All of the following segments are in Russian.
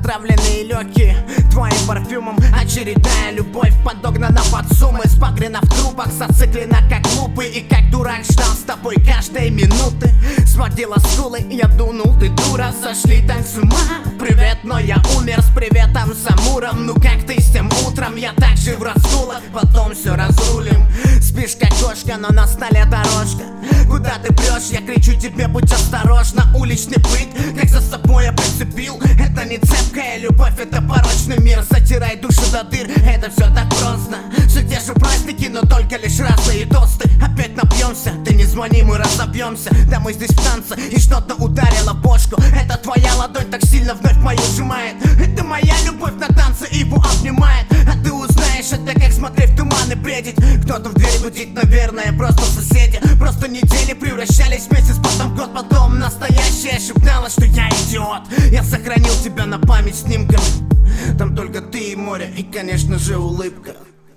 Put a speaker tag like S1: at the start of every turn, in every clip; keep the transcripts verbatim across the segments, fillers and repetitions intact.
S1: отравленные легкие твоим парфюмом. Очередная любовь подогнана под суммы, спагрена в трупах, зациклена как лупы. И как дурак ждал с тобой каждой минуты. Сводила скулы, я дунул, ты дура, сошли так с ума. Привет, но я умер, с приветом с Амуром. Ну как ты с тем утром, я так же в раскулах. Потом все разрулим. Спишь как кошка, но на столе дорожка. Куда ты прешь, я кричу тебе, будь осторожна. Уличный быт, как за собой я прицепил. Это не цепкая любовь, это порочный мир. Затирай душу до дыр, это все так просто. Все те же праздники, но только лишь разные тосты. Опять напьемся, ты не звони, мы разобьемся. Да мы здесь в танце, и что-то ударило бошку. Это твоя ладонь так сильно вновь мою сжимает. Это моя любовь на танце его обнимает. А ты узнаешь это, как смотреть в туман и бредить. Кто-то в дверь гудит, наверное, просто соседи. Просто недели превращались в месяц, потом год, потом настоящая шептала, что я идиот. Я сохранил тебя на память снимками. Там только ты и море, и, конечно же, улыбка.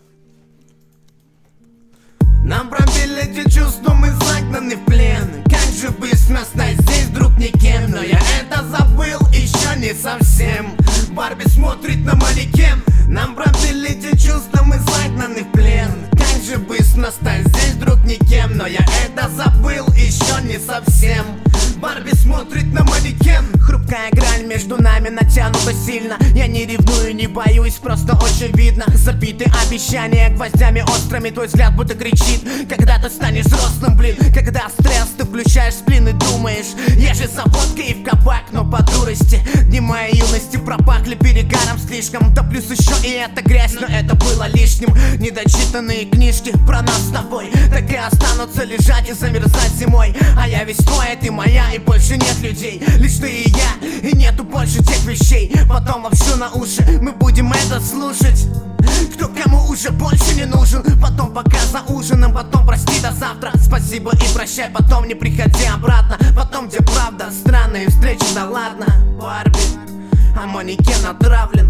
S1: Нам пробили эти чувства, мы загнаны в плен. Как же быстро стать здесь вдруг никем. Но я это забыл еще не совсем. Барби смотрит на манекен. Нам пробили эти чувства, мы загнаны в плен. Как же быстро стать здесь вдруг никем. Но я это забыл еще не совсем. Барби смотрит на манекен. Хрупкая грань между нами натянута сильно. Я не ревную, не боюсь, просто очень видно. Забиты обещания гвоздями острыми. Твой взгляд будто кричит, когда ты станешь взрослым, блин. Когда стресс, ты включаешь сплин и думаешь, я же за водкой и в кабак. Но по дурости дни моей юности пропахли перегаром слишком. Да плюс еще и эта грязь, но это было лишним. Недочитанные книжки про нас с тобой так и останутся лежать и замерзать зимой. А я весь твой, ты моя, и больше нет людей. Лишь ты и я, и нету больше тех вещей. Потом вовсю на уши мы будем это слушать. Кто кому уже больше не нужен. Потом пока за ужином, потом прости до завтра. Спасибо и прощай, потом не приходи обратно. Потом где правда, странные встречи, да ладно. Барби, а манекен отравлен.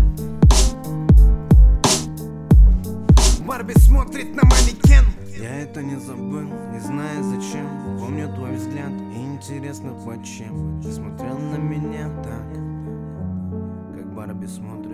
S1: Барби смотрит на манекен.
S2: Я это не забыл, не знаю зачем. Помню твой взгляд и интересно почем. Ты смотрел на меня так, как Барби смотрит